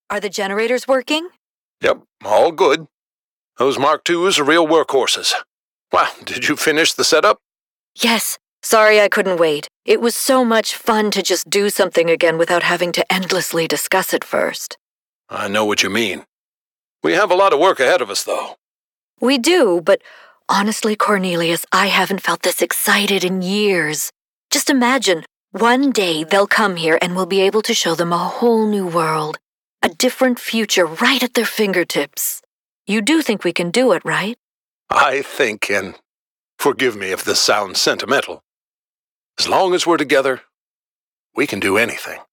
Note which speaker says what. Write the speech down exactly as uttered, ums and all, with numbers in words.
Speaker 1: Are the generators working?
Speaker 2: Yep, all good. Those Mark twos are real workhorses. Wow, did you finish the setup?
Speaker 1: Yes. Sorry I couldn't wait. It was so much fun to just do something again without having to endlessly discuss it first.
Speaker 2: I know what you mean. We have a lot of work ahead of us, though.
Speaker 1: We do, but honestly, Cornelius, I haven't felt this excited in years. Just imagine, one day they'll come here and we'll be able to show them a whole new world, a different future right at their fingertips. You do think we can do it, right?
Speaker 2: I think, and forgive me if this sounds sentimental, as long as we're together, we can do anything.